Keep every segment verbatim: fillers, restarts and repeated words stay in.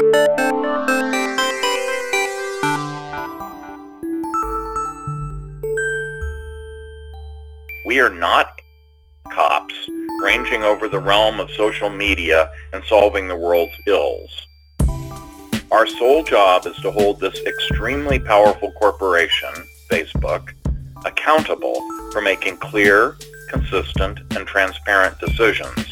We are not cops ranging over the realm of social media and solving the world's ills. Our sole job is to hold this extremely powerful corporation, Facebook, accountable for making clear, consistent, and transparent decisions.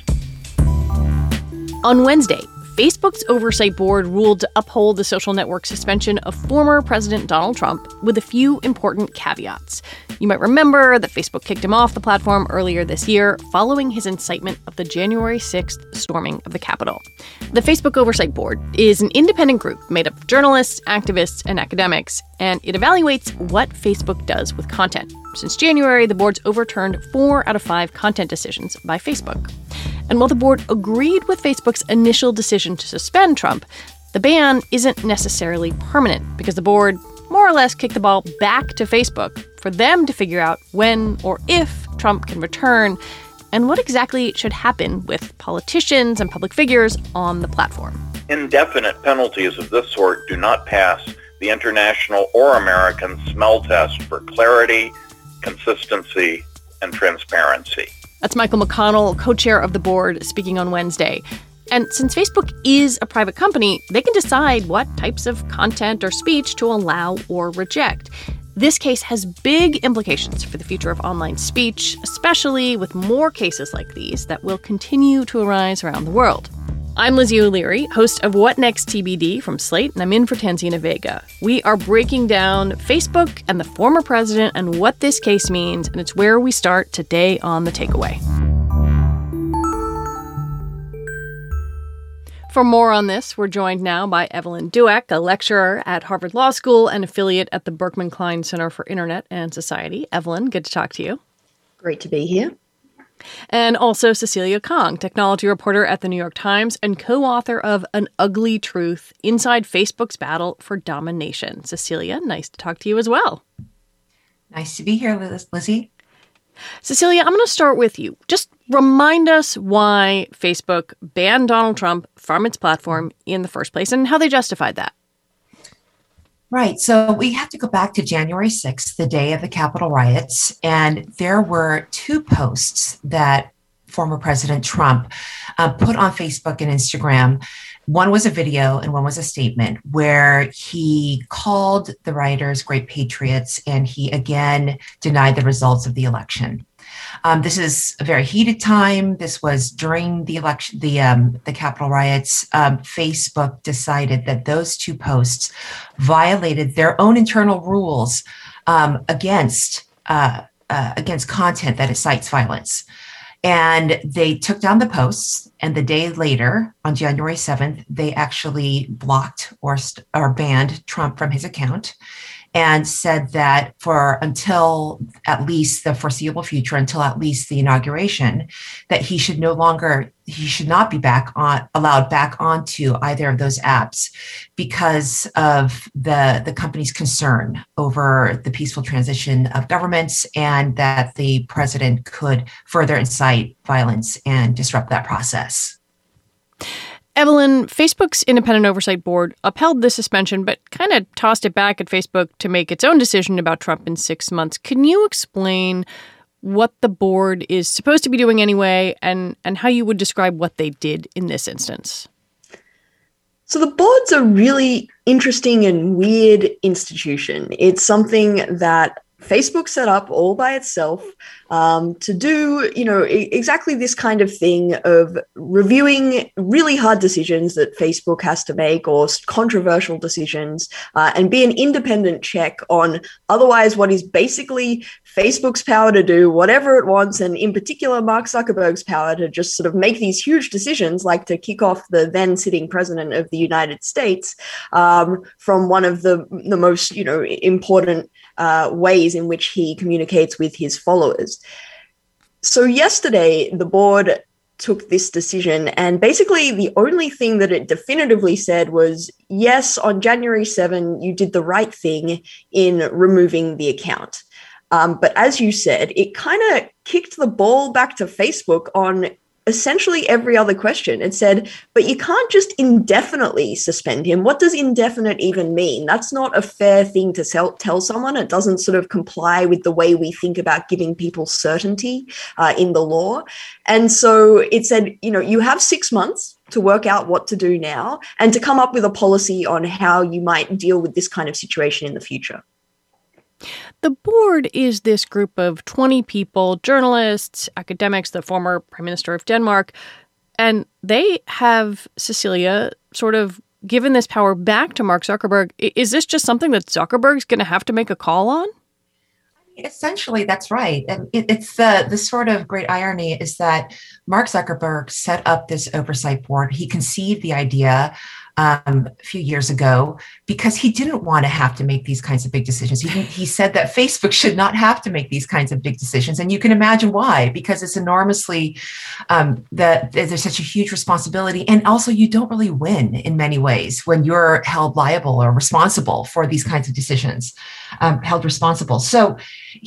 On Wednesday, Facebook's oversight board ruled to uphold the social network suspension of former President Donald Trump with a few important caveats. You might remember that Facebook kicked him off the platform earlier this year following his incitement of the January sixth storming of the Capitol. The Facebook Oversight Board is an independent group made up of journalists, activists, and academics, and it evaluates what Facebook does with content. Since January, the board's overturned four out of five content decisions by Facebook. And while the board agreed with Facebook's initial decision to suspend Trump, the ban isn't necessarily permanent because the board more or less kicked the ball back to Facebook for them to figure out when or if Trump can return and what exactly should happen with politicians and public figures on the platform. Indefinite penalties of this sort do not pass the international or American smell test for clarity, consistency, and transparency. That's Michael McConnell, co-chair of the board, speaking on Wednesday. And since Facebook is a private company, they can decide what types of content or speech to allow or reject. This case has big implications for the future of online speech, especially with more cases like these that will continue to arise around the world. I'm Lizzie O'Leary, host of What Next T B D from Slate, and I'm in for Tanzina Vega. We are breaking down Facebook and the former president and what this case means, and it's where we start today on The Takeaway. For more on this, we're joined now by Evelyn Douek, a lecturer at Harvard Law School and affiliate at the Berkman Klein Center for Internet and Society. Evelyn, good to talk to you. Great to be here. And also Cecilia Kong, technology reporter at The New York Times and co-author of An Ugly Truth, Inside Facebook's Battle for Domination. Cecilia, nice to talk to you as well. Nice to be here, Liz- Lizzie. Cecilia, I'm going to start with you. Just remind us why Facebook banned Donald Trump from its platform in the first place and how they justified that. Right. So we have to go back to January sixth, the day of the Capitol riots, and there were two posts that former President Trump uh, put on Facebook and Instagram. One was a video and one was a statement where he called the rioters great patriots, and he again denied the results of the election. Um, this is a very heated time. This was during the election, the um, the Capitol riots. Um, Facebook decided that those two posts violated their own internal rules um, against uh, uh, against content that incites violence. And they took down the posts, and the day later, on January seventh, they actually blocked or, st- or banned Trump from his account and said that for until at least the foreseeable future, until at least the inauguration, that he should no longer, he should not be back on, allowed back onto either of those apps because of the, the company's concern over the peaceful transition of governments and that the president could further incite violence and disrupt that process. Evelyn, Facebook's independent oversight board upheld the suspension, but kind of tossed it back at Facebook to make its own decision about Trump in six months. Can you explain what the board is supposed to be doing anyway, and, and how you would describe what they did in this instance? So the board's a really interesting and weird institution. It's something that Facebook set up all by itself um, to do, you know, I- exactly this kind of thing of reviewing really hard decisions that Facebook has to make or controversial decisions uh, and be an independent check on otherwise what is basically Facebook's power to do whatever it wants, and in particular, Mark Zuckerberg's power to just sort of make these huge decisions, like to kick off the then sitting president of the United States um, from one of the, the most, you know, important uh, ways in which he communicates with his followers. So yesterday, the board took this decision, and basically the only thing that it definitively said was, yes, on January seventh, you did the right thing in removing the account. Um, but as you said, it kind of kicked the ball back to Facebook on essentially every other question. It said, but you can't just indefinitely suspend him. What does indefinite even mean? That's not a fair thing to tell, tell someone. It doesn't sort of comply with the way we think about giving people certainty uh, in the law. And so it said, you know, you have six months to work out what to do now and to come up with a policy on how you might deal with this kind of situation in the future. The board is this group of twenty people, journalists, academics, the former prime minister of Denmark, and they have, Cecilia, sort of given this power back to Mark Zuckerberg. Is this just something that Zuckerberg's going to have to make a call on? Essentially, that's right. And it, it's the, the sort of great irony is that Mark Zuckerberg set up this oversight board. He conceived the idea um, a few years ago because he didn't want to have to make these kinds of big decisions. He, he said that Facebook should not have to make these kinds of big decisions. And you can imagine why, because it's enormously, um, that there's such a huge responsibility. And also you don't really win in many ways when you're held liable or responsible for these kinds of decisions, um, held responsible. So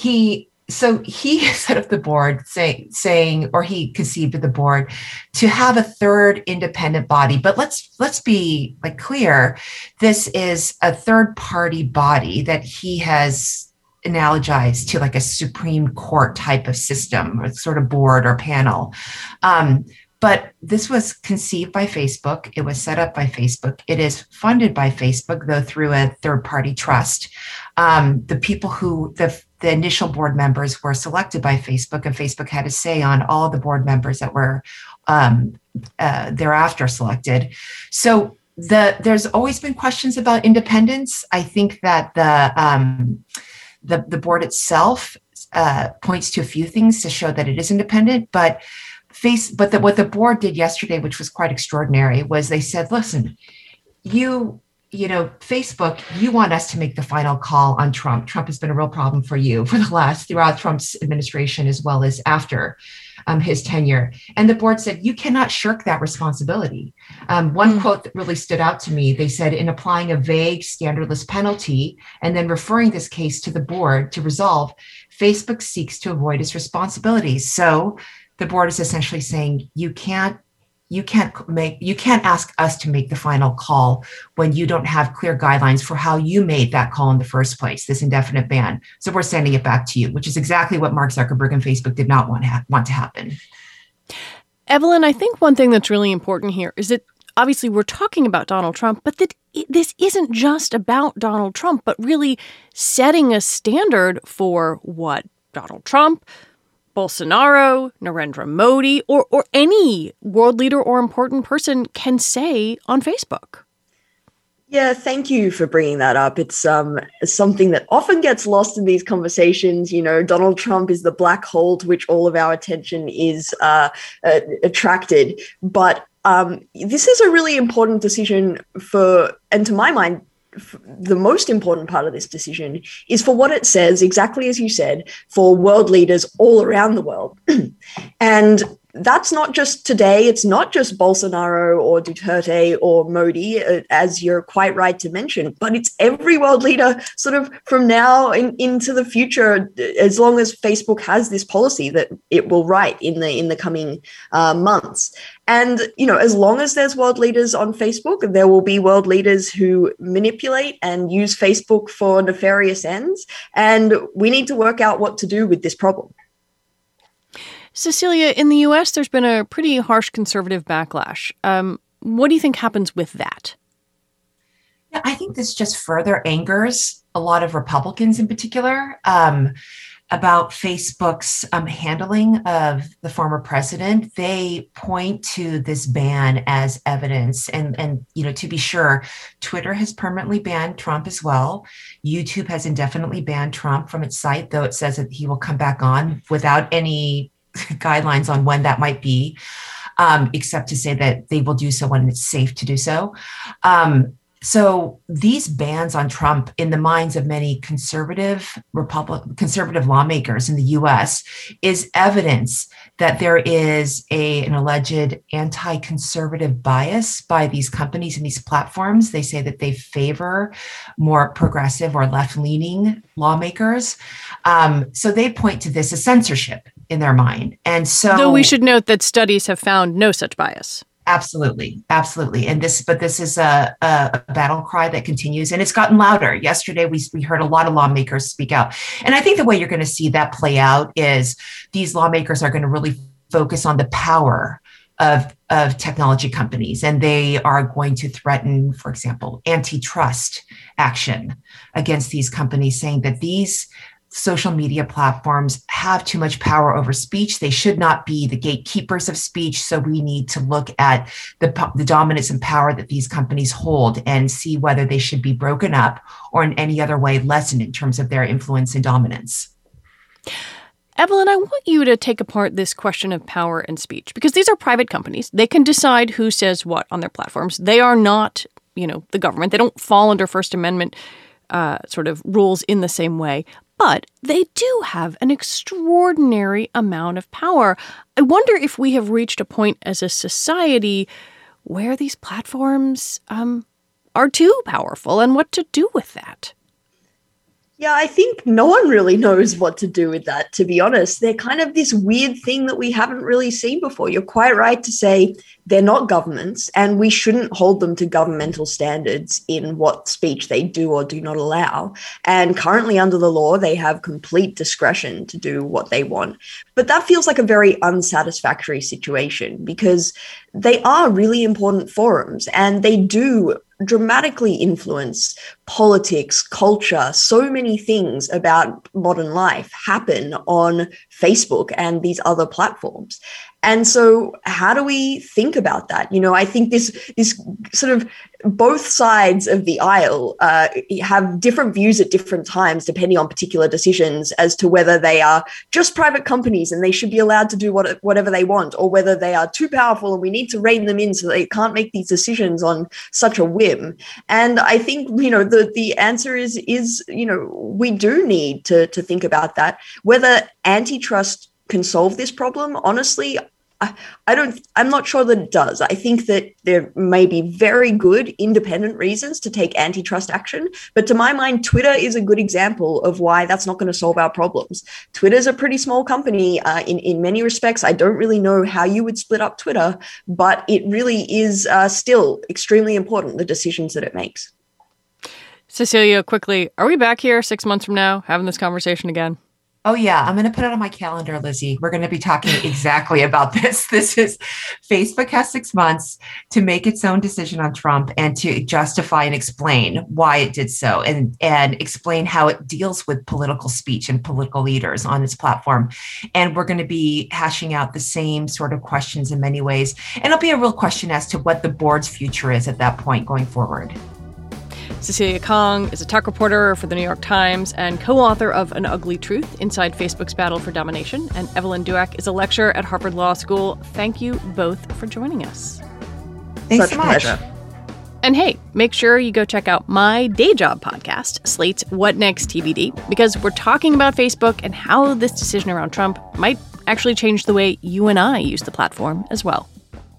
he So he set up the board say, saying, or he conceived of the board to have a third independent body. But let's let's be like clear, this is a third party body that he has analogized to like a Supreme Court type of system or sort of board or panel. Um, But this was conceived by Facebook. It was set up by Facebook. It is funded by Facebook, though through a third-party trust. Um, the people who, the, the initial board members were selected by Facebook, and Facebook had a say on all the board members that were um, uh, thereafter selected. So the there's always been questions about independence. I think that the um, the, the board itself uh, points to a few things to show that it is independent, but Face, but the, what the board did yesterday, which was quite extraordinary, was they said, listen, you, you know, Facebook, you want us to make the final call on Trump. Trump has been a real problem for you for the last, throughout Trump's administration, as well as after um, his tenure. And the board said, you cannot shirk that responsibility. Um, one mm. quote that really stood out to me, they said, in applying a vague, standardless penalty, and then referring this case to the board to resolve, Facebook seeks to avoid its responsibilities. So the board is essentially saying you can't, you can't make, you can't ask us to make the final call when you don't have clear guidelines for how you made that call in the first place, this indefinite ban. So we're sending it back to you, which is exactly what Mark Zuckerberg and Facebook did not want, ha- want to happen. Evelyn, I think one thing that's really important here is that obviously we're talking about Donald Trump, but that this isn't just about Donald Trump, but really setting a standard for what Donald Trump, Bolsonaro, Narendra Modi, or or any world leader or important person can say on Facebook. Yeah, thank you for bringing that up. It's um something that often gets lost in these conversations. You know, Donald Trump is the black hole to which all of our attention is uh, uh, attracted. But um, this is a really important decision for, and to my mind, the most important part of this decision is for what it says, exactly as you said, for world leaders all around the world. And that's not just today. It's not just Bolsonaro or Duterte or Modi, as you're quite right to mention, but it's every world leader sort of from now in, into the future, as long as Facebook has this policy that it will write in the in the coming uh, months. And, you know, as long as there's world leaders on Facebook, there will be world leaders who manipulate and use Facebook for nefarious ends. And we need to work out what to do with this problem. Cecilia, in the U S, there's been a pretty harsh conservative backlash. Um, what do you think happens with that? Yeah, I think this just further angers a lot of Republicans in particular um, about Facebook's um, handling of the former president. They point to this ban as evidence. And, and, you know, to be sure, Twitter has permanently banned Trump as well. YouTube has indefinitely banned Trump from its site, though it says that he will come back on without any guidelines on when that might be, um, except to say that they will do so when it's safe to do so. Um, so these bans on Trump, in the minds of many conservative Republic, conservative lawmakers in the U S, is evidence that there is a, an alleged anti-conservative bias by these companies and these platforms. They say that they favor more progressive or left-leaning lawmakers. Um, so they point to this as censorship. in their mind. And so, though we should note that studies have found no such bias. Absolutely. Absolutely. And this, but this is a, a, a battle cry that continues, and it's gotten louder. Yesterday, we, we heard a lot of lawmakers speak out. And I think the way you're going to see that play out is these lawmakers are going to really focus on the power of, of technology companies. And they are going to threaten, for example, antitrust action against these companies, saying that these social media platforms have too much power over speech. They should not be the gatekeepers of speech. So we need to look at the, the dominance and power that these companies hold and see whether they should be broken up or in any other way lessened in terms of their influence and dominance. Evelyn, I want you to take apart this question of power and speech, because these are private companies. They can decide who says what on their platforms. They are not, you know, the government. They don't fall under First Amendment uh, sort of rules in the same way. But they do have an extraordinary amount of power. I wonder if we have reached a point as a society where these platforms um, are too powerful and what to do with that. Yeah, I think no one really knows what to do with that, to be honest. They're kind of this weird thing that we haven't really seen before. You're quite right to say they're not governments, and we shouldn't hold them to governmental standards in what speech they do or do not allow. And currently under the law, they have complete discretion to do what they want. But that feels like a very unsatisfactory situation, because they are really important forums, and they do dramatically influence politics, culture. So many things about modern life happen on Facebook and these other platforms. And so how do we think about that? You know, I think this, this sort of both sides of the aisle uh, have different views at different times, depending on particular decisions as to whether they are just private companies and they should be allowed to do what, whatever they want, or whether they are too powerful and we need to rein them in so they can't make these decisions on such a whim. And I think, you know, the, the answer is, is, you know, we do need to, to think about that. Whether antitrust can solve this problem, honestly, I, I don't, I'm not sure that it does. I think that there may be very good independent reasons to take antitrust action, but to my mind, Twitter is a good example of why that's not going to solve our problems. Twitter's a pretty small company uh, in, in many respects. I don't really know how you would split up Twitter, but it really is uh, still extremely important, the decisions that it makes. Cecilia, quickly, are we back here six months from now having this conversation again? Oh, yeah. I'm going to put it on my calendar, Lizzie. We're going to be talking exactly about this. This is Facebook has six months to make its own decision on Trump and to justify and explain why it did so, and, and explain how it deals with political speech and political leaders on its platform. And we're going to be hashing out the same sort of questions in many ways. And it'll be a real question as to what the board's future is at that point going forward. Cecilia Kang is a tech reporter for The New York Times and co-author of An Ugly Truth, Inside Facebook's Battle for Domination. And Evelyn Douek is a lecturer at Harvard Law School. Thank you both for joining us. Thanks Such so much. Pleasure. And hey, make sure you go check out my day job podcast, Slate's What Next T B D, because we're talking about Facebook and how this decision around Trump might actually change the way you and I use the platform as well.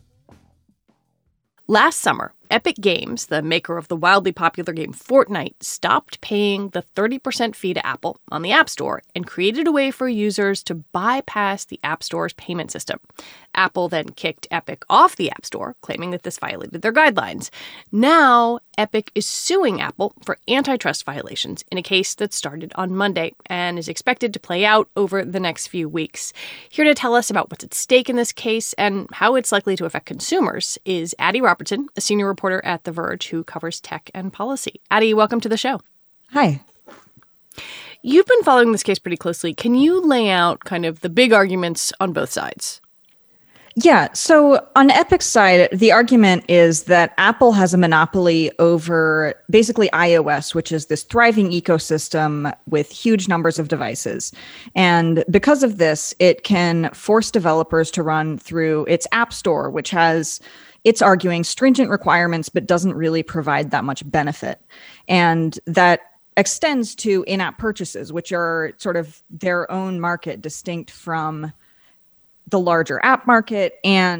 Last summer, Epic Games, the maker of the wildly popular game Fortnite, stopped paying the thirty percent fee to Apple on the App Store and created a way for users to bypass the App Store's payment system. Apple then kicked Epic off the App Store, claiming that this violated their guidelines. Now, Epic is suing Apple for antitrust violations in a case that started on Monday and is expected to play out over the next few weeks. Here to tell us about what's at stake in this case and how it's likely to affect consumers is Addie Robertson, a senior reporter at The Verge who covers tech and policy. Addie, welcome to the show. Hi. You've been following this case pretty closely. Can you lay out kind of the big arguments on both sides? Yeah. So on Epic's side, the argument is that Apple has a monopoly over basically iOS, which is this thriving ecosystem with huge numbers of devices. And because of this, it can force developers to run through its App Store, which has, it's arguing, stringent requirements, but doesn't really provide that much benefit. And that extends to in-app purchases, which are sort of their own market, distinct from the larger app market, and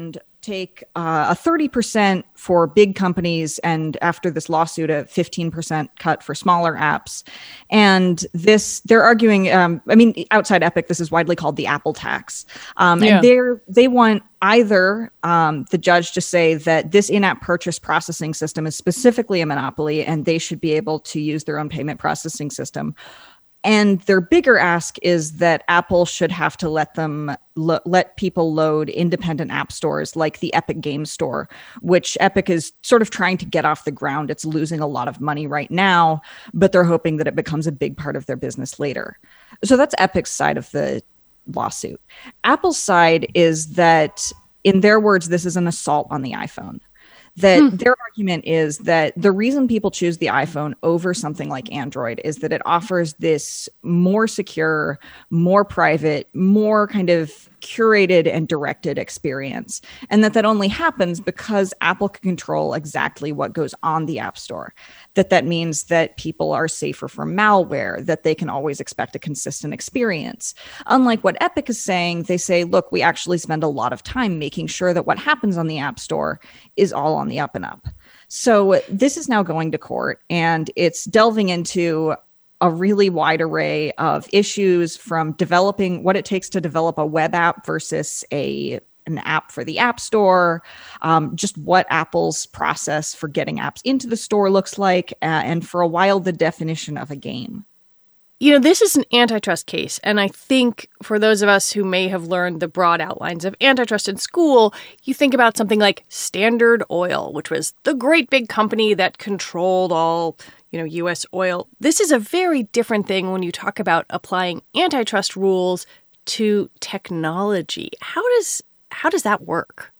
take uh, a thirty percent for big companies, and after this lawsuit, a fifteen percent cut for smaller apps. And this, they're arguing, um, I mean, outside Epic, this is widely called the Apple tax. Um, Yeah. And they're, they want either um, the judge to say that this in-app purchase processing system is specifically a monopoly and they should be able to use their own payment processing system. And their bigger ask is that Apple should have to let them lo- let people load independent app stores like the Epic Games Store, which Epic is sort of trying to get off the ground. It's losing a lot of money right now, but they're hoping that it becomes a big part of their business later. So that's Epic's side of the lawsuit. Apple's side is that, in their words, this is an assault on the iPhone. That hmm. their argument is that the reason people choose the iPhone over something like Android is that it offers this more secure, more private, more kind of curated and directed experience. And that that only happens because Apple can control exactly what goes on the App Store. That that means that people are safer from malware, that they can always expect a consistent experience. Unlike what Epic is saying, they say, look, we actually spend a lot of time making sure that what happens on the App Store is all on the up and up. So this is now going to court, and it's delving into a really wide array of issues, from developing what it takes to develop a web app versus a an app for the App Store, um, just what Apple's process for getting apps into the store looks like, uh, and for a while, the definition of a game. You know, this is an antitrust case, and I think for those of us who may have learned the broad outlines of antitrust in school, you think about something like Standard Oil, which was the great big company that controlled all, you know, U S oil. This is a very different thing when you talk about applying antitrust rules to technology. How does how does that work?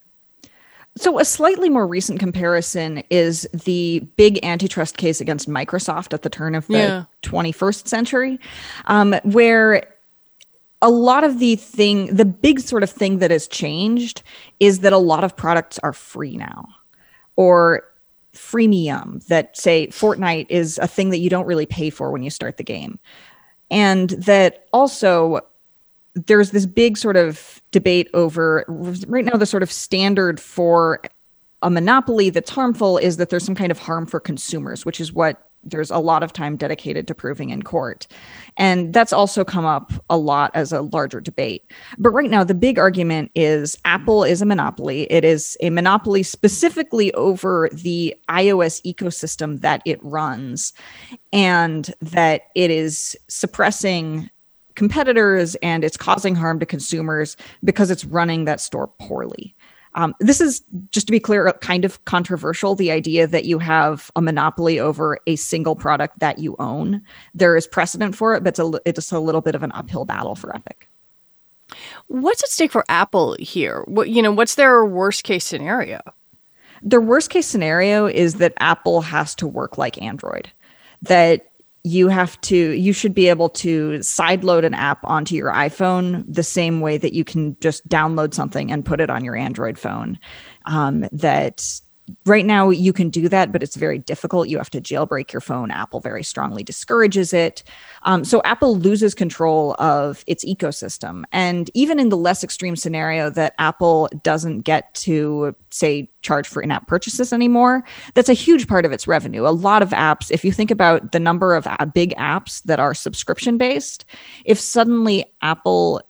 So a slightly more recent comparison is the big antitrust case against Microsoft at the turn of the yeah. twenty-first century, um, where a lot of the thing, the big sort of thing that has changed is that a lot of products are free now, or freemium, that say Fortnite is a thing that you don't really pay for when you start the game. And that also there's this big sort of debate over right now, the sort of standard for a monopoly that's harmful is that there's some kind of harm for consumers, which is what there's a lot of time dedicated to proving in court. And that's also come up a lot as a larger debate. But right now, the big argument is Apple is a monopoly. It is a monopoly specifically over the iOS ecosystem that it runs, and that it is suppressing competitors and it's causing harm to consumers because it's running that store poorly. Um, this is, just to be clear, kind of controversial, the idea that you have a monopoly over a single product that you own. There is precedent for it, but it's, a, it's a little bit of an uphill battle for Epic. What's at stake for Apple here? What, you know, what's their worst case scenario? Their worst case scenario is that Apple has to work like Android, that you have to, you should be able to sideload an app onto your iPhone the same way that you can just download something and put it on your Android phone. Um, that right now you can do that, but it's very difficult. You have to jailbreak your phone. Apple very strongly discourages it. Um, so Apple loses control of its ecosystem. And even in the less extreme scenario that Apple doesn't get to, say, charge for in-app purchases anymore, that's a huge part of its revenue. A lot of apps, if you think about the number of big apps that are subscription-based, if suddenly Apple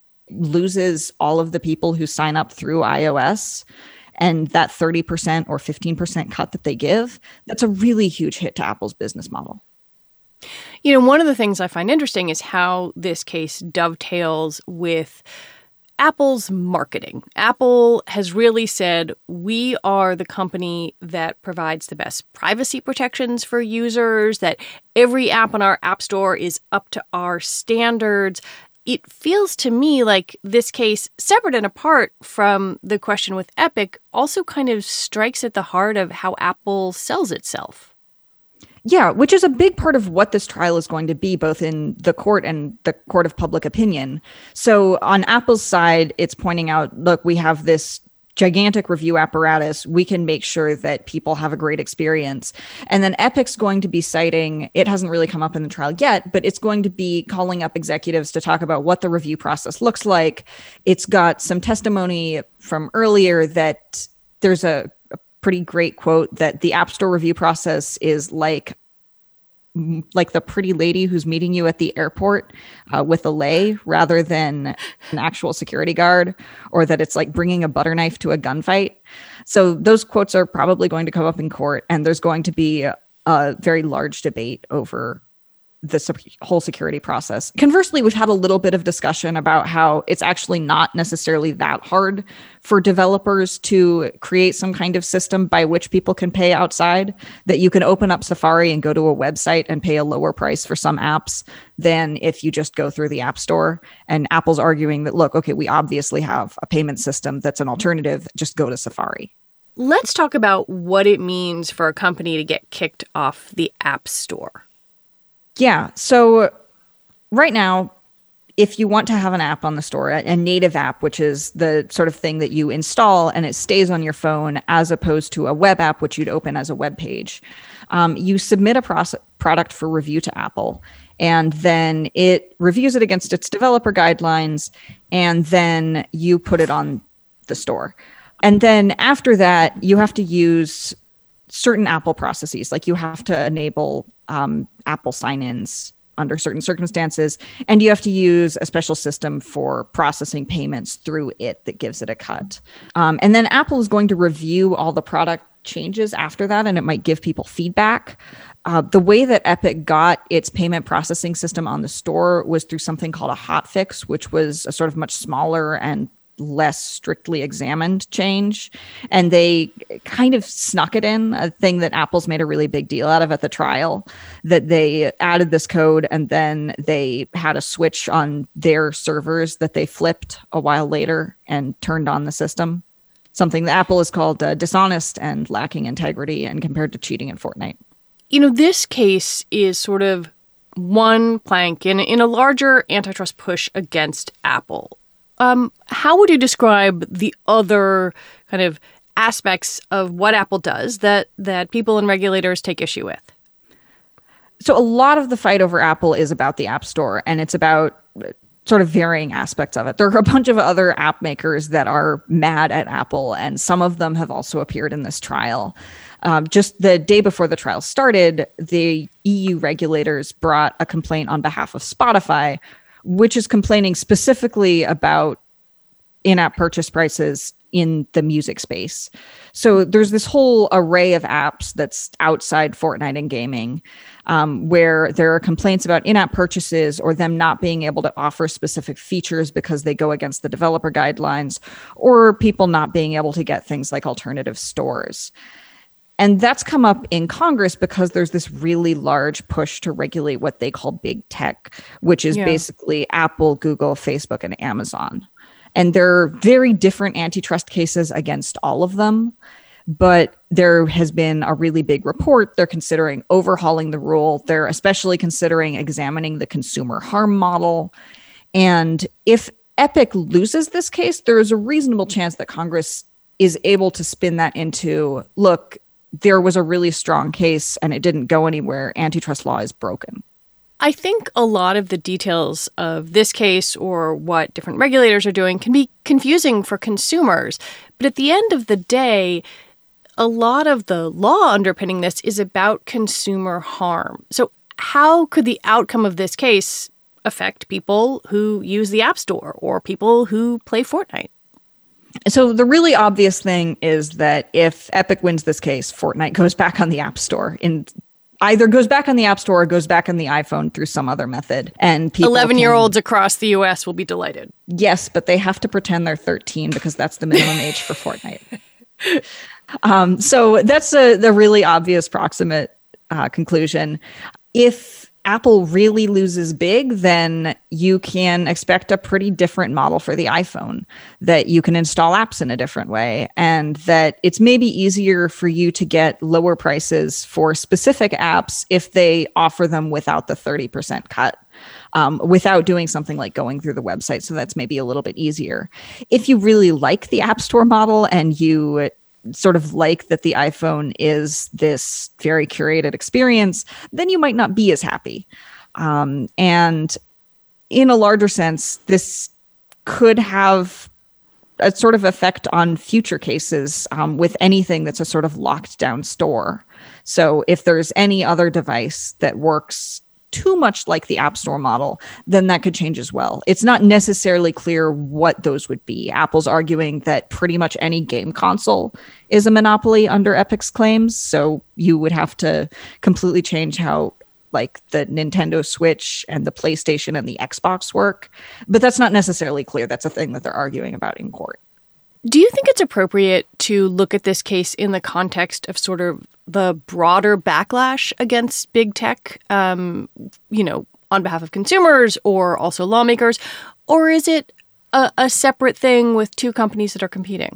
loses all of the people who sign up through iOS, and that thirty percent or fifteen percent cut that they give, that's a really huge hit to Apple's business model. You know, one of the things I find interesting is how this case dovetails with Apple's marketing. Apple has really said, we are the company that provides the best privacy protections for users, that every app on our App Store is up to our standards. It feels to me like this case, separate and apart from the question with Epic, also kind of strikes at the heart of how Apple sells itself. Yeah, which is a big part of what this trial is going to be, both in the court and the court of public opinion. So on Apple's side, it's pointing out, look, we have this gigantic review apparatus, we can make sure that people have a great experience. And then Epic's going to be citing, it hasn't really come up in the trial yet, but it's going to be calling up executives to talk about what the review process looks like. It's got some testimony from earlier that there's a, a pretty great quote that the App Store review process is like like the pretty lady who's meeting you at the airport uh, with a lei rather than an actual security guard, or that it's like bringing a butter knife to a gunfight. So those quotes are probably going to come up in court, and there's going to be a, a very large debate over the sec- whole security process. Conversely, we've had a little bit of discussion about how it's actually not necessarily that hard for developers to create some kind of system by which people can pay outside, that you can open up Safari and go to a website and pay a lower price for some apps than if you just go through the App Store. And Apple's arguing that, look, okay, we obviously have a payment system that's an alternative, just go to Safari. Let's talk about what it means for a company to get kicked off the App Store. Yeah. So right now, if you want to have an app on the store, a native app, which is the sort of thing that you install and it stays on your phone, as opposed to a web app, which you'd open as a web page, um, you submit a proce- product for review to Apple, and then it reviews it against its developer guidelines, and then you put it on the store. And then after that, you have to use certain Apple processes, like you have to enable um, Apple sign-ins under certain circumstances, and you have to use a special system for processing payments through it that gives it a cut. Um, and then Apple is going to review all the product changes after that, and it might give people feedback. Uh, the way that Epic got its payment processing system on the store was through something called a hotfix, which was a sort of much smaller and less strictly examined change. And they kind of snuck it in, a thing that Apple's made a really big deal out of at the trial, that they added this code and then they had a switch on their servers that they flipped a while later and turned on the system. Something that Apple has called uh, dishonest and lacking integrity, and compared to cheating in Fortnite. You know, this case is sort of one plank in, in a larger antitrust push against Apple. Um, how would you describe the other kind of aspects of what Apple does that that people and regulators take issue with? So a lot of the fight over Apple is about the App Store, and it's about sort of varying aspects of it. There are a bunch of other app makers that are mad at Apple, and some of them have also appeared in this trial. Um, just the day before the trial started, the E U regulators brought a complaint on behalf of Spotify, which is complaining specifically about in-app purchase prices in the music space. So there's this whole array of apps that's outside Fortnite and gaming, um, where there are complaints about in-app purchases or them not being able to offer specific features because they go against the developer guidelines, or people not being able to get things like alternative stores. And that's come up in Congress because there's this really large push to regulate what they call big tech, which is yeah. basically Apple, Google, Facebook, and Amazon. And there are very different antitrust cases against all of them. But there has been a really big report. They're considering overhauling the rule. They're especially considering examining the consumer harm model. And if Epic loses this case, there is a reasonable chance that Congress is able to spin that into, look, there was a really strong case and it didn't go anywhere. Antitrust law is broken. I think a lot of the details of this case or what different regulators are doing can be confusing for consumers. But at the end of the day, a lot of the law underpinning this is about consumer harm. So how could the outcome of this case affect people who use the App Store or people who play Fortnite? So the really obvious thing is that if Epic wins this case, Fortnite goes back on the App Store, in either goes back on the App Store or goes back on the iPhone through some other method. And people eleven-year-olds across the U S will be delighted. Yes, but they have to pretend they're thirteen because that's the minimum age for Fortnite. Um, so that's a, the really obvious proximate uh, conclusion. If Apple really loses big, then you can expect a pretty different model for the iPhone, that you can install apps in a different way, and that it's maybe easier for you to get lower prices for specific apps if they offer them without the thirty percent cut. Um, without doing something like going through the website. So that's maybe a little bit easier. If you really like the App Store model and you sort of like that the iPhone is this very curated experience, then you might not be as happy. Um, and in a larger sense, this could have a sort of effect on future cases um, with anything that's a sort of locked down store. So if there's any other device that works too much like the App Store model, then that could change as well. It's not necessarily clear what those would be. Apple's arguing that pretty much any game console is a monopoly under Epic's claims. So you would have to completely change how like the Nintendo Switch and the PlayStation and the Xbox work. But that's not necessarily clear. That's a thing that they're arguing about in court. Do you think it's appropriate to look at this case in the context of sort of the broader backlash against big tech, um, you know, on behalf of consumers or also lawmakers? Or is it a, a separate thing with two companies that are competing?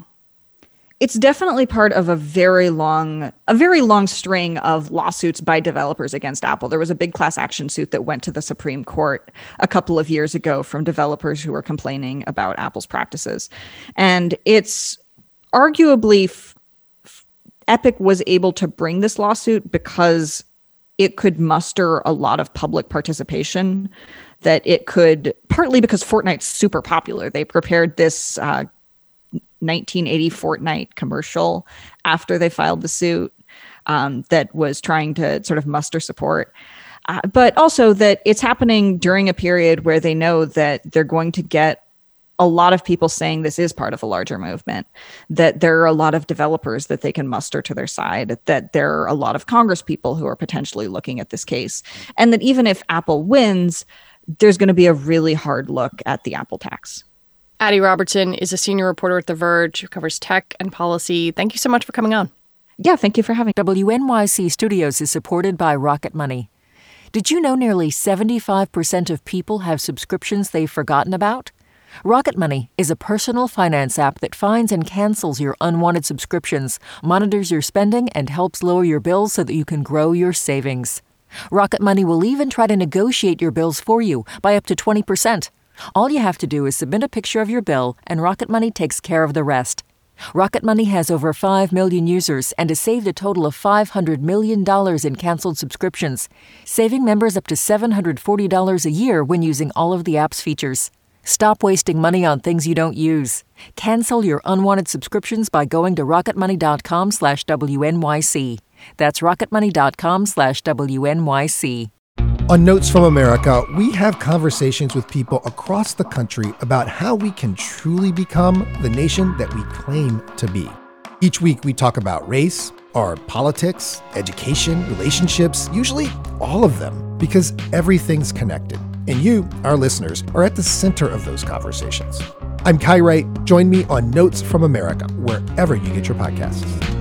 It's definitely part of a very long, a very long string of lawsuits by developers against Apple. There was a big class action suit that went to the Supreme Court a couple of years ago from developers who were complaining about Apple's practices. And it's arguably f- f- Epic was able to bring this lawsuit because it could muster a lot of public participation, that it could, partly because Fortnite's super popular. They prepared this uh, nineteen eighty Fortnite commercial after they filed the suit um, that was trying to sort of muster support. Uh, but also that it's happening during a period where they know that they're going to get a lot of people saying this is part of a larger movement, that there are a lot of developers that they can muster to their side, that there are a lot of Congress people who are potentially looking at this case, and that even if Apple wins, there's going to be a really hard look at the Apple tax. Addie Robertson is a senior reporter at The Verge who covers tech and policy. Thank you so much for coming on. Yeah, thank you for having me. W N Y C Studios is supported by Rocket Money. Did you know nearly seventy-five percent of people have subscriptions they've forgotten about? Rocket Money is a personal finance app that finds and cancels your unwanted subscriptions, monitors your spending, and helps lower your bills so that you can grow your savings. Rocket Money will even try to negotiate your bills for you by up to twenty percent. All you have to do is submit a picture of your bill, and Rocket Money takes care of the rest. Rocket Money has over five million users and has saved a total of five hundred million dollars in canceled subscriptions, saving members up to seven hundred forty dollars a year when using all of the app's features. Stop wasting money on things you don't use. Cancel your unwanted subscriptions by going to rocketmoney.com slash WNYC. That's rocketmoney.com slash WNYC. On Notes from America, we have conversations with people across the country about how we can truly become the nation that we claim to be. Each week, we talk about race, our politics, education, relationships, usually all of them, because everything's connected. And you, our listeners, are at the center of those conversations. I'm Kai Wright. Join me on Notes from America, wherever you get your podcasts.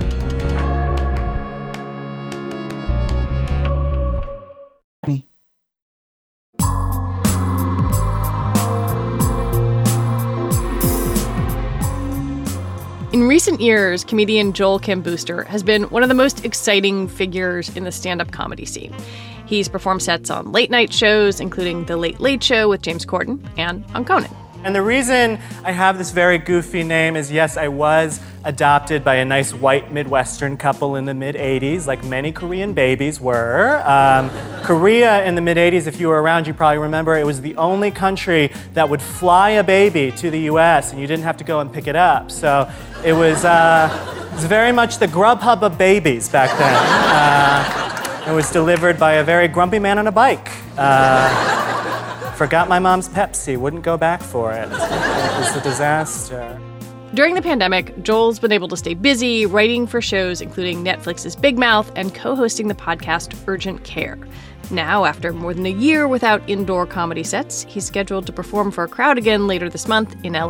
In recent years, comedian Joel Kim Booster has been one of the most exciting figures in the stand-up comedy scene. He's performed sets on late-night shows, including The Late Late Show with James Corden and on Conan. And the reason I have this very goofy name is, yes, I was adopted by a nice white Midwestern couple in the mid-eighties, like many Korean babies were. Um, Korea in the mid-eighties, if you were around, you probably remember, it was the only country that would fly a baby to the U S and you didn't have to go and pick it up. So it was, uh, it was very much the Grubhub of babies back then. Uh, it was delivered by a very grumpy man on a bike. Uh, Forgot my mom's Pepsi, wouldn't go back for it. It was a disaster. During the pandemic, Joel's been able to stay busy writing for shows including Netflix's Big Mouth and co-hosting the podcast Urgent Care. Now, after more than a year without indoor comedy sets, he's scheduled to perform for a crowd again later this month in L A.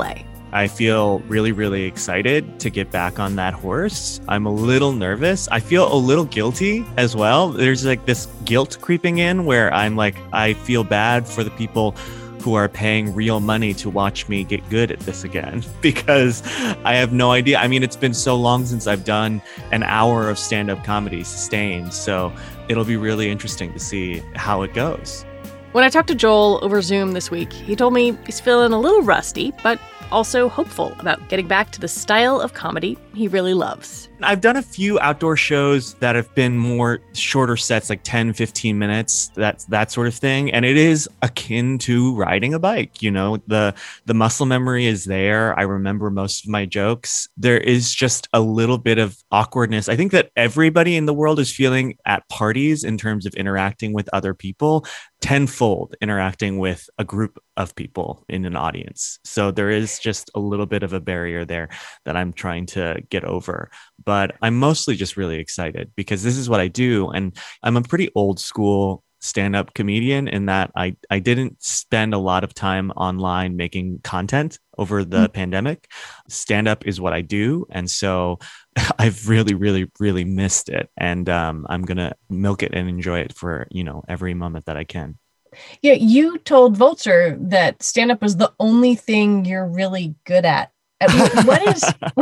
I feel really, really excited to get back on that horse. I'm a little nervous. I feel a little guilty as well. There's like this guilt creeping in where I'm like, I feel bad for the people who are paying real money to watch me get good at this again, because I have no idea. I mean, it's been so long since I've done an hour of stand-up comedy sustained. So it'll be really interesting to see how it goes. When I talked to Joel over Zoom this week, he told me he's feeling a little rusty, but also hopeful about getting back to the style of comedy he really loves. I've done a few outdoor shows that have been more shorter sets, like ten, fifteen minutes, that, that sort of thing. And it is akin to riding a bike. You know, the, the muscle memory is there. I remember most of my jokes. There is just a little bit of awkwardness. I think that everybody in the world is feeling at parties in terms of interacting with other people, tenfold interacting with a group of people in an audience. So there is just a little bit of a barrier there that I'm trying to get over. But I'm mostly just really excited because this is what I do. And I'm a pretty old school stand-up comedian in that I, I didn't spend a lot of time online making content over the mm-hmm. pandemic. Stand-up is what I do. And so I've really, really, really missed it. And um, I'm going to milk it and enjoy it for, you know, every moment that I can. Yeah, you told Vulture that stand-up was the only thing you're really good at. What is,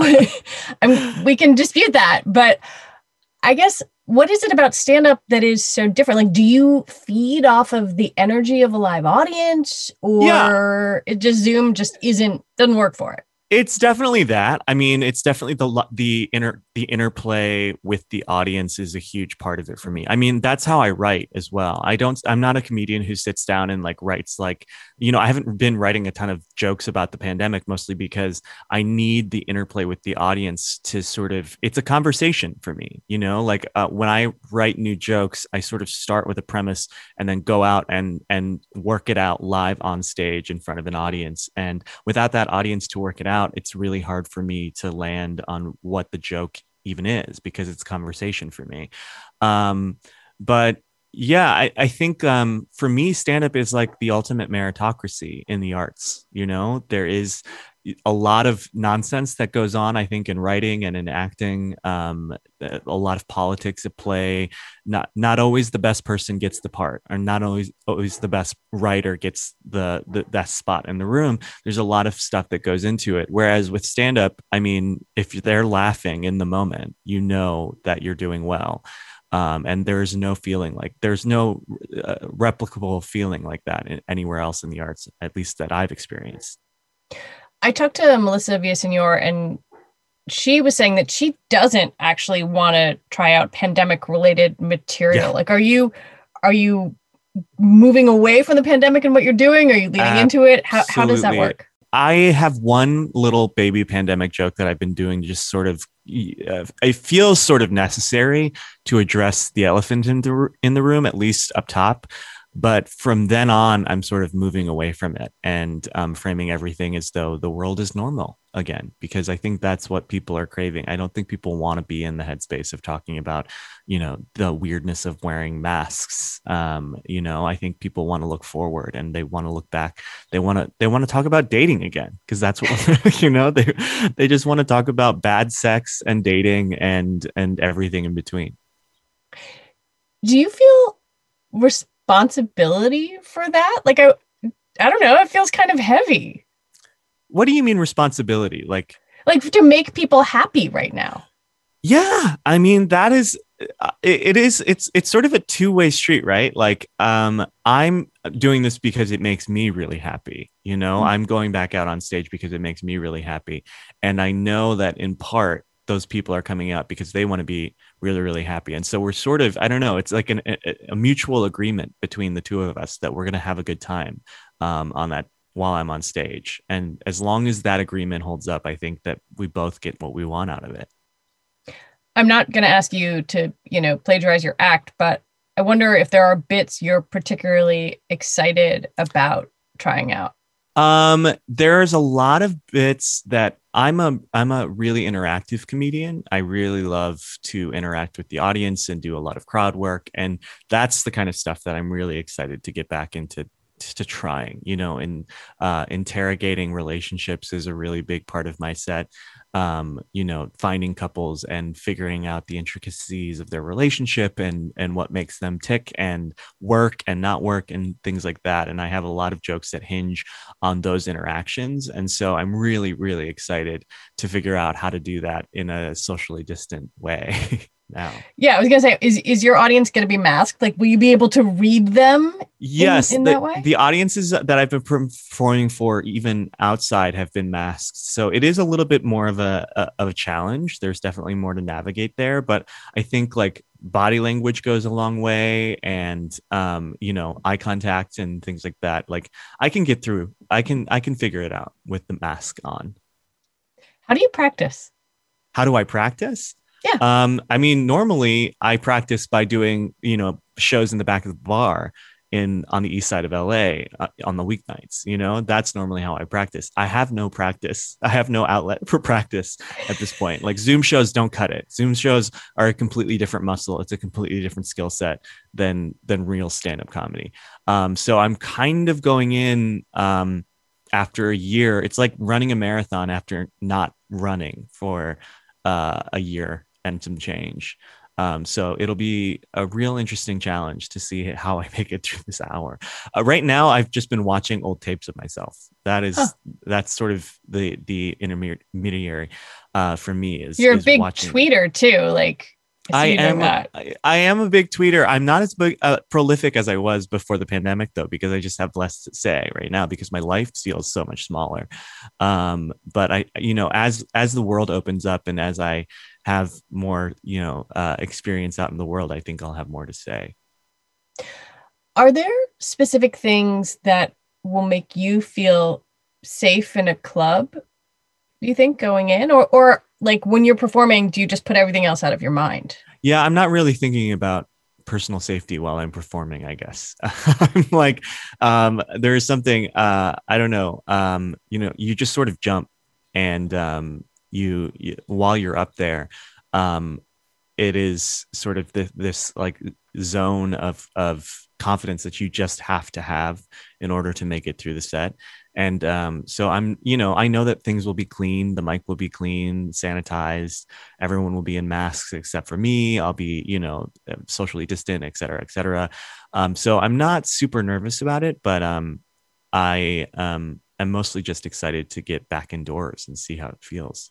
I mean, we can dispute that, but I guess, what is it about stand-up that is so different? Like, do you feed off of the energy of a live audience, or yeah. it just Zoom just isn't, doesn't work for it? It's definitely that. I mean, it's definitely the the inner the interplay with the audience is a huge part of it for me. I mean, that's how I write as well. I don't. I'm not a comedian who sits down and like writes like, you know, I haven't been writing a ton of jokes about the pandemic, mostly because I need the interplay with the audience to sort of. It's a conversation for me, you know. Like uh, when I write new jokes, I sort of start with a premise and then go out and and work it out live on stage in front of an audience. And without that audience to work it out, it's really hard for me to land on what the joke even is because it's conversation for me. Um, but yeah, I, I think um, for me, stand-up is like the ultimate meritocracy in the arts. You know, there is a lot of nonsense that goes on, I think, in writing and in acting. Um, a lot of politics at play. Not not always the best person gets the part, or not always always the best writer gets the the best spot in the room. There's a lot of stuff that goes into it. Whereas with stand-up, I mean, if they're laughing in the moment, you know that you're doing well. Um, and there's no feeling like there's no uh, replicable feeling like that in, anywhere else in the arts, at least that I've experienced. I talked to Melissa Villaseñor, and she was saying that she doesn't actually want to try out pandemic related material. Yeah. Like, are you, are you moving away from the pandemic and what you're doing? Are you leaning Absolutely. into it? How, how does that work? I have one little baby pandemic joke that I've been doing, just sort of, uh, it feels sort of necessary to address the elephant in the, in the room, at least up top. But from then on, I'm sort of moving away from it and um, framing everything as though the world is normal again, because I think that's what people are craving. I don't think people want to be in the headspace of talking about, you know, the weirdness of wearing masks. Um, you know, I think people want to look forward and they want to look back. They want to they want to talk about dating again, because that's what, you know, they they just want to talk about bad sex and dating and and everything in between. Do you feel responsible? responsibility for that? Like, I, I don't know. It feels kind of heavy. What do you mean responsibility? Like, like to make people happy right now. Yeah. I mean, that is, it, it is, it's, it's sort of a two-way street, right? Like, um, I'm doing this because it makes me really happy. You know, mm-hmm. I'm going back out on stage because it makes me really happy. And I know that in part, those people are coming out because they want to be really, really happy. And so we're sort of, I don't know, it's like an, a, a mutual agreement between the two of us that we're going to have a good time um, on that while I'm on stage. And as long as that agreement holds up, I think that we both get what we want out of it. I'm not going to ask you to, you know, plagiarize your act, but I wonder if there are bits you're particularly excited about trying out. Um, there's a lot of bits that I'm a I'm a really interactive comedian. I really love to interact with the audience and do a lot of crowd work. And that's the kind of stuff that I'm really excited to get back into to trying, you know, and uh, interrogating relationships is a really big part of my set. Um, you know, finding couples and figuring out the intricacies of their relationship and and what makes them tick and work and not work and things like that. And I have a lot of jokes that hinge on those interactions. And so I'm really, really excited to figure out how to do that in a socially distant way. Now. Yeah, I was gonna say, is is your audience gonna be masked? Like, will you be able to read them? Yes, in, in the, that way? The audiences that I've been performing for, even outside, have been masked. So it is a little bit more of a, a of a challenge. There's definitely more to navigate there, but I think like body language goes a long way, and um, you know, eye contact and things like that. Like I can get through. I can I can figure it out with the mask on. How do you practice? How do I practice? Yeah. Um, I mean, normally I practice by doing, you know, shows in the back of the bar in on the east side of L A uh, on the weeknights. You know, that's normally how I practice. I have no practice. I have no outlet for practice at this point. Like Zoom shows don't cut it. Zoom shows are a completely different muscle. It's a completely different skill set than than real stand-up comedy. Um, so I'm kind of going in um, after a year. It's like running a marathon after not running for uh, a year and some change. Um, so it'll be a real interesting challenge to see how I make it through this hour. Uh, right now, I've just been watching old tapes of myself. That is, huh. that's sort of the the intermediary uh, for me. Is you're is a big watching. tweeter too, like. I am. A, I, I am a big tweeter. I'm not as big, uh, prolific as I was before the pandemic, though, because I just have less to say right now because my life feels so much smaller. Um, but I, you know, as as the world opens up and as I have more, you know, uh, experience out in the world, I think I'll have more to say. Are there specific things that will make you feel safe in a club, do you think, going in? Or, or like when you're performing, do you just put everything else out of your mind? Yeah, I'm not really thinking about personal safety while I'm performing, I guess. I'm like, um, there is something, uh, I don't know, um, you know, you just sort of jump and um, you, you, while you're up there, um, it is sort of the, this like zone of, of confidence that you just have to have in order to make it through the set. And um, so I'm, you know, I know that things will be clean. The mic will be clean, sanitized. Everyone will be in masks except for me. I'll be, you know, socially distant, et cetera, et cetera. Um, so I'm not super nervous about it, but um, I um, am mostly just excited to get back indoors and see how it feels.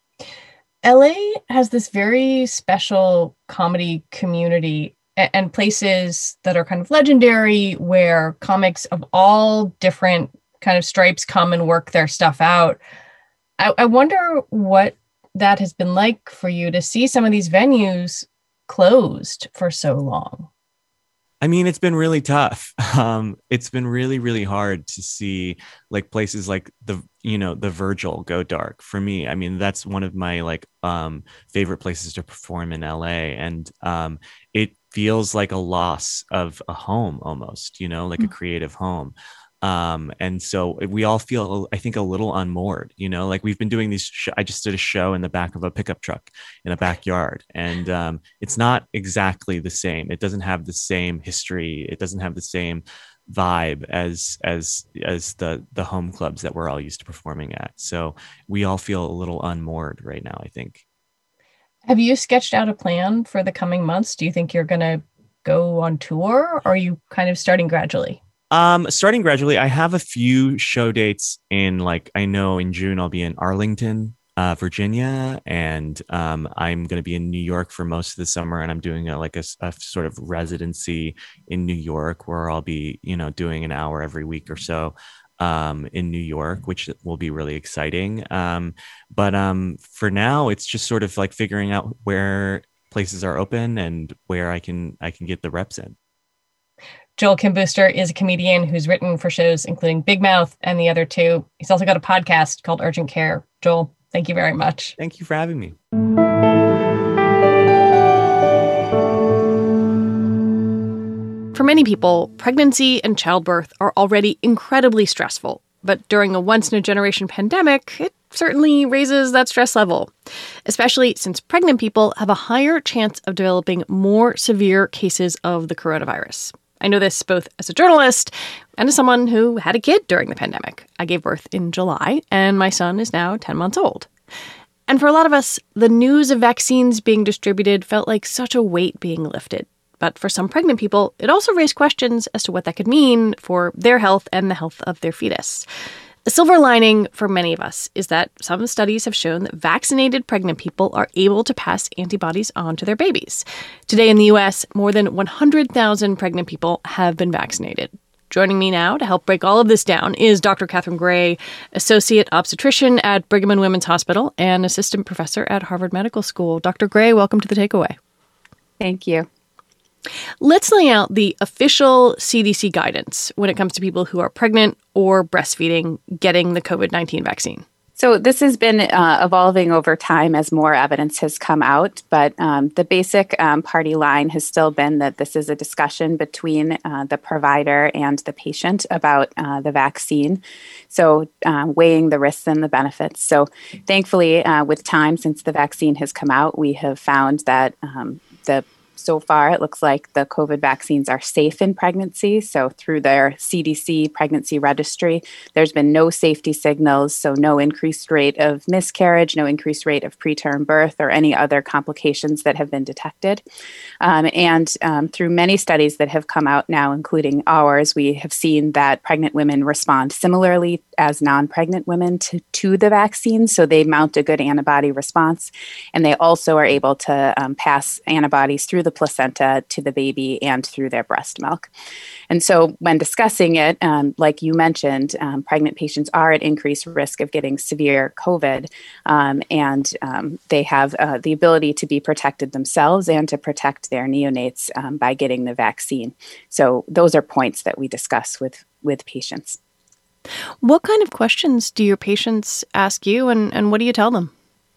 L A has this very special comedy community and places that are kind of legendary where comics of all different kind of stripes come and work their stuff out. I, I wonder what that has been like for you to see some of these venues closed for so long. I mean, it's been really tough. Um, it's been really, really hard to see like places like the, you know, the Virgil go dark for me. I mean, that's one of my like um, favorite places to perform in L A. And um, it feels like a loss of a home almost, you know, like mm-hmm. a creative home. Um, and so we all feel, I think, a little unmoored, you know, like we've been doing these. Sh- I just did a show in the back of a pickup truck in a backyard, and um, it's not exactly the same. It doesn't have the same history. It doesn't have the same vibe as as as the the home clubs that we're all used to performing at. So we all feel a little unmoored right now, I think. Have you sketched out a plan for the coming months? Do you think you're going to go on tour, or are you kind of starting gradually? Um, starting gradually. I have a few show dates in, like, I know in June I'll be in Arlington, uh, Virginia, and um, I'm going to be in New York for most of the summer, and I'm doing a, like a, a sort of residency in New York where I'll be, you know, doing an hour every week or so um, in New York, which will be really exciting. Um, but um, for now, it's just sort of like figuring out where places are open and where I can I can get the reps in. Joel Kim Booster is a comedian who's written for shows including Big Mouth and the other two. He's also got a podcast called Urgent Care. Joel, thank you very much. Thank you for having me. For many people, pregnancy and childbirth are already incredibly stressful. But during a once-in-a-generation pandemic, it certainly raises that stress level, especially since pregnant people have a higher chance of developing more severe cases of the coronavirus. I know this both as a journalist and as someone who had a kid during the pandemic. I gave birth in July, and my son is now ten months old. And for a lot of us, the news of vaccines being distributed felt like such a weight being lifted. But for some pregnant people, it also raised questions as to what that could mean for their health and the health of their fetus. A silver lining for many of us is that some studies have shown that vaccinated pregnant people are able to pass antibodies on to their babies. Today in the U S, more than one hundred thousand pregnant people have been vaccinated. Joining me now to help break all of this down is Doctor Catherine Gray, Associate Obstetrician at Brigham and Women's Hospital and Assistant Professor at Harvard Medical School. Doctor Gray, welcome to The Takeaway. Thank you. Let's lay out the official C D C guidance when it comes to people who are pregnant or breastfeeding getting the COVID nineteen vaccine. So this has been uh, evolving over time as more evidence has come out, but um, the basic um, party line has still been that this is a discussion between uh, the provider and the patient about uh, the vaccine, so uh, weighing the risks and the benefits. So thankfully, uh, with time since the vaccine has come out, we have found that um, the So far, it looks like the COVID vaccines are safe in pregnancy. So through their C D C pregnancy registry, there's been no safety signals, so no increased rate of miscarriage, no increased rate of preterm birth, or any other complications that have been detected. Um, and um, through many studies that have come out now, including ours, we have seen that pregnant women respond similarly as non-pregnant women to, to the vaccine. So they mount a good antibody response, and they also are able to um, pass antibodies through the placenta to the baby and through their breast milk. And so when discussing it, um, like you mentioned, um, pregnant patients are at increased risk of getting severe COVID, um, and um, they have uh, the ability to be protected themselves and to protect their neonates um, by getting the vaccine. So those are points that we discuss with, with patients. What kind of questions do your patients ask you, and, and what do you tell them?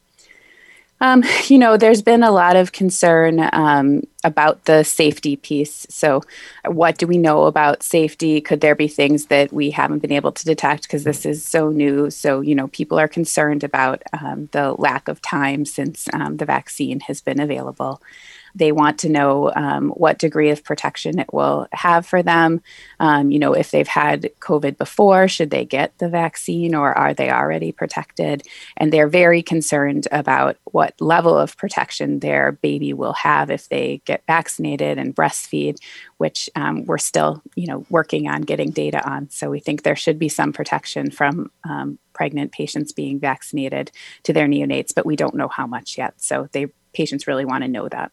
Um, you know, there's been a lot of concern um, about the safety piece. So what do we know about safety? Could there be things that we haven't been able to detect because this is so new? So, you know, people are concerned about um, the lack of time since um, the vaccine has been available. They want to know um, what degree of protection it will have for them. Um, you know, if they've had COVID before, should they get the vaccine, or are they already protected? And they're very concerned about what level of protection their baby will have if they get vaccinated and breastfeed, which um, we're still, you know, working on getting data on. So we think there should be some protection from um, pregnant patients being vaccinated to their neonates, but we don't know how much yet. So they patients really want to know that.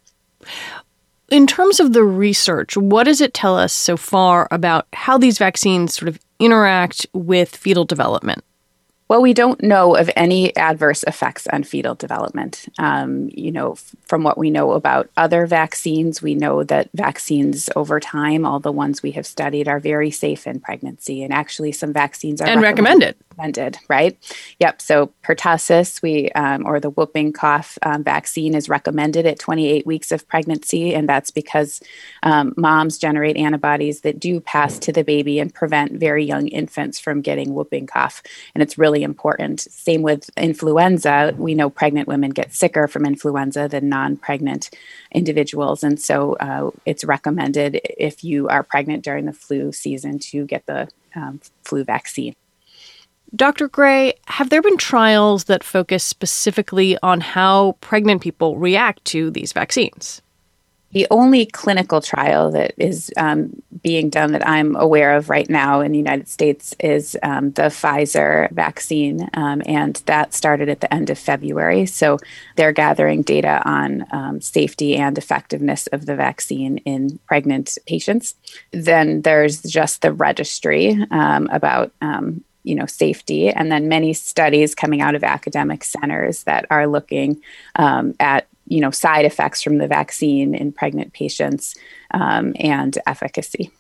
In terms of the research, what does it tell us so far about how these vaccines sort of interact with fetal development? Well, we don't know of any adverse effects on fetal development. Um, you know, f- from what we know about other vaccines, we know that vaccines over time, all the ones we have studied, are very safe in pregnancy. And actually, some vaccines are and recommended. recommended, right? Yep. So pertussis, we um, or the whooping cough um, vaccine is recommended at twenty-eight weeks of pregnancy, and that's because um, moms generate antibodies that do pass to the baby and prevent very young infants from getting whooping cough, and it's really important. Same with influenza. We know pregnant women get sicker from influenza than non-pregnant individuals. And so uh, it's recommended if you are pregnant during the flu season to get the um, flu vaccine. Doctor Gray, have there been trials that focus specifically on how pregnant people react to these vaccines? The only clinical trial that is um, being done that I'm aware of right now in the United States is um, the Pfizer vaccine, um, and that started at the end of February. So they're gathering data on um, safety and effectiveness of the vaccine in pregnant patients. Then there's just the registry um, about um, you know, safety, and then many studies coming out of academic centers that are looking um, at you know, side effects from the vaccine in pregnant patients um, and efficacy.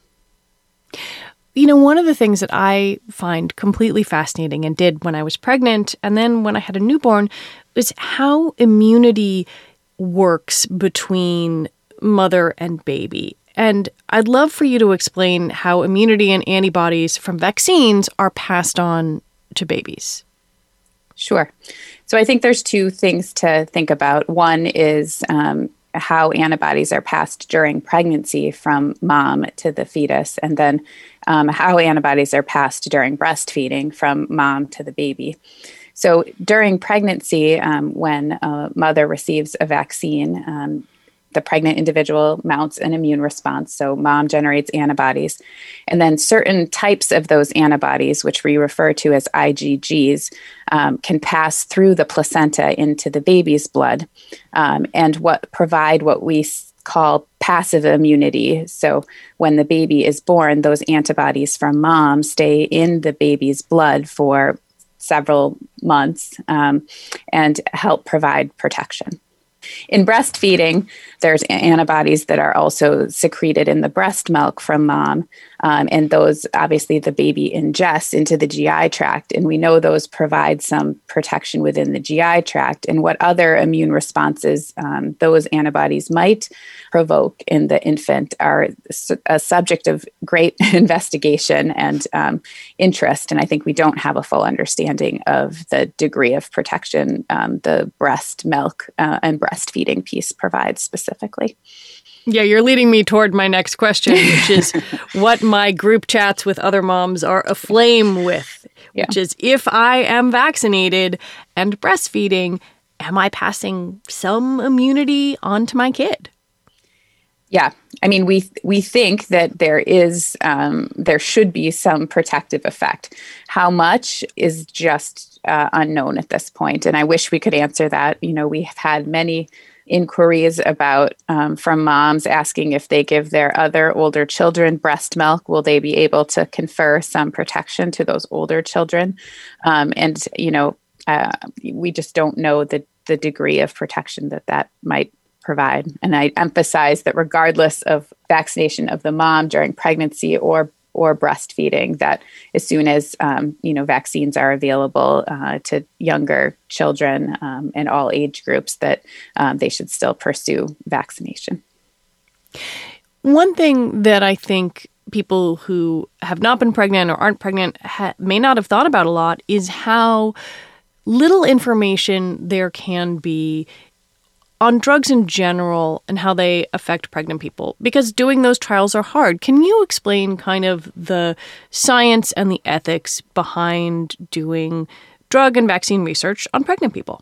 You know, one of the things that I find completely fascinating and did when I was pregnant and then when I had a newborn was how immunity works between mother and baby. And I'd love for you to explain how immunity and antibodies from vaccines are passed on to babies. Sure. So I think there's two things to think about. One is um, how antibodies are passed during pregnancy from mom to the fetus, and then um, how antibodies are passed during breastfeeding from mom to the baby. So during pregnancy, um, when a mother receives a vaccine, um, the pregnant individual mounts an immune response. So mom generates antibodies. And then certain types of those antibodies, which we refer to as I G Gs, um, can pass through the placenta into the baby's blood um, and what provide what we call passive immunity. So when the baby is born, those antibodies from mom stay in the baby's blood for several months um, and help provide protection. In breastfeeding, there's antibodies that are also secreted in the breast milk from mom, um, and those obviously the baby ingests into the G I tract, and we know those provide some protection within the G I tract. And what other immune responses um, those antibodies might provoke in the infant are a subject of great investigation and um, interest, and I think we don't have a full understanding of the degree of protection um, the breast milk uh, and breastfeeding piece provides specifically. Yeah, you're leading me toward my next question, which is what my group chats with other moms are aflame with, yeah. which is if I am vaccinated and breastfeeding, am I passing some immunity on to my kid? Yeah, I mean, we we think that there is, um, there should be some protective effect. How much is just uh, unknown at this point, and I wish we could answer that. You know, we have had many inquiries about um, from moms asking if they give their other older children breast milk, will they be able to confer some protection to those older children? Um, and you know, uh, we just don't know the the degree of protection that that might provide. And I emphasize that regardless of vaccination of the mom during pregnancy or or breastfeeding, that as soon as um, you know vaccines are available uh, to younger children um, and all age groups, that um, they should still pursue vaccination. One thing that I think people who have not been pregnant or aren't pregnant ha- may not have thought about a lot is how little information there can be on drugs in general and how they affect pregnant people, because doing those trials are hard. Can you explain kind of the science and the ethics behind doing drug and vaccine research on pregnant people?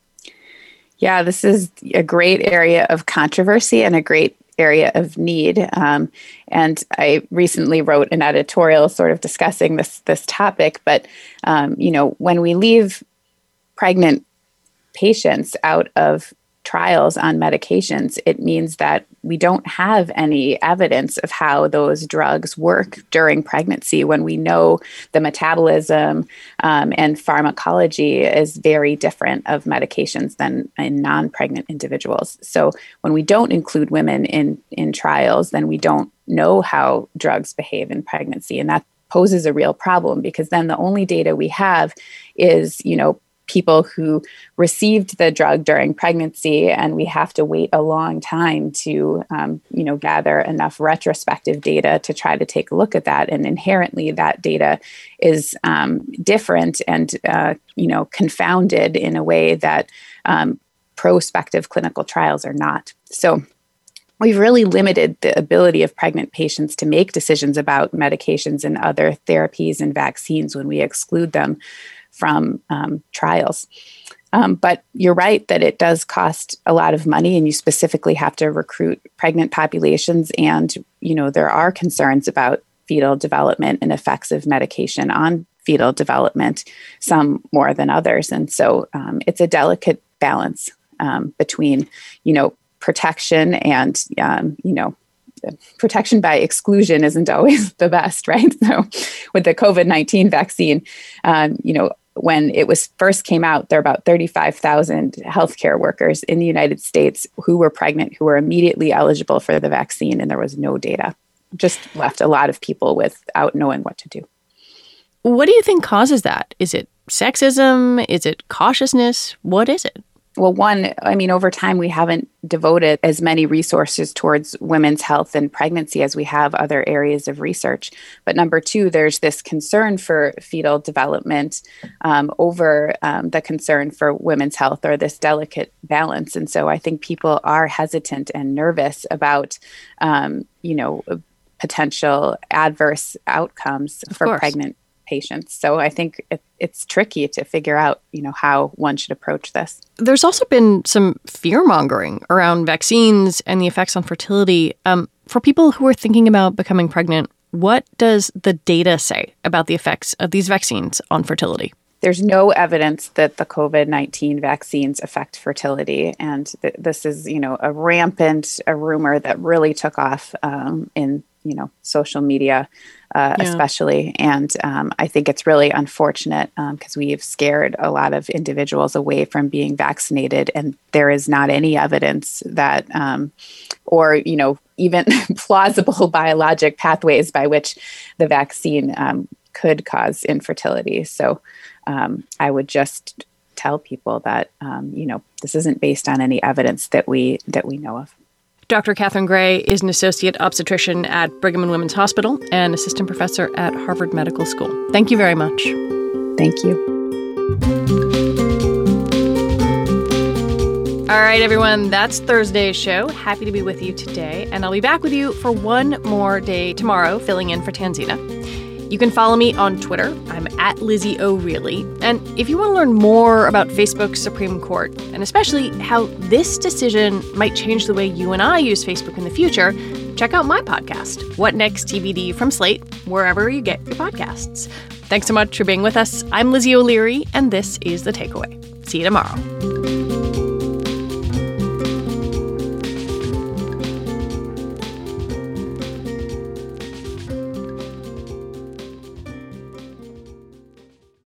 Yeah, this is a great area of controversy and a great area of need. Um, and I recently wrote an editorial sort of discussing this, this topic. But, um, you know, when we leave pregnant patients out of trials on medications, it means that we don't have any evidence of how those drugs work during pregnancy, when we know the metabolism um, and pharmacology is very different of medications than in non-pregnant individuals. So when we don't include women in, in trials, then we don't know how drugs behave in pregnancy. And that poses a real problem, because then the only data we have is, you know, people who received the drug during pregnancy, and we have to wait a long time to, um, you know, gather enough retrospective data to try to take a look at that. And inherently, that data is um, different and, uh, you know, confounded in a way that um, prospective clinical trials are not. So we've really limited the ability of pregnant patients to make decisions about medications and other therapies and vaccines when we exclude them from um, trials. Um, but you're right that it does cost a lot of money, and you specifically have to recruit pregnant populations. And, you know, there are concerns about fetal development and effects of medication on fetal development, some more than others. And so um, it's a delicate balance um, between, you know, protection and, um, you know, protection by exclusion isn't always the best, right? So with the COVID nineteen vaccine, um, you know, when it was first came out, there were about thirty-five thousand healthcare workers in the United States who were pregnant, who were immediately eligible for the vaccine, and there was no data. Just left a lot of people without knowing what to do. What do you think causes that? Is it sexism? Is it cautiousness? What is it? Well, one, I mean, over time, we haven't devoted as many resources towards women's health and pregnancy as we have other areas of research. But number two, there's this concern for fetal development um, over um, the concern for women's health, or this delicate balance. And so I think people are hesitant and nervous about, um, you know, potential adverse outcomes Of for course. pregnant patients. So I think it, it's tricky to figure out, you know, how one should approach this. There's also been some fear-mongering around vaccines and the effects on fertility. Um, for people who are thinking about becoming pregnant, what does the data say about the effects of these vaccines on fertility? There's no evidence that the covid nineteen vaccines affect fertility. And th- this is, you know, a rampant a rumor that really took off um, in, you know, social media, uh, Yeah. especially. And um, I think it's really unfortunate because um, we've scared a lot of individuals away from being vaccinated. And there is not any evidence that, um, or, you know, even plausible biologic pathways by which the vaccine um, could cause infertility. So um, I would just tell people that, um, you know, this isn't based on any evidence that we that we know of. Doctor Catherine Gray is an associate obstetrician at Brigham and Women's Hospital and assistant professor at Harvard Medical School. Thank you very much. Thank you. All right, everyone, that's Thursday's show. Happy to be with you today. And I'll be back with you for one more day tomorrow, filling in for Tanzina. You can follow me on Twitter. I'm at Lizzie O'Reilly. And if you want to learn more about Facebook's Supreme Court, and especially how this decision might change the way you and I use Facebook in the future, check out my podcast, What Next T B D from Slate, wherever you get your podcasts. Thanks so much for being with us. I'm Lizzie O'Leary, and this is The Takeaway. See you tomorrow.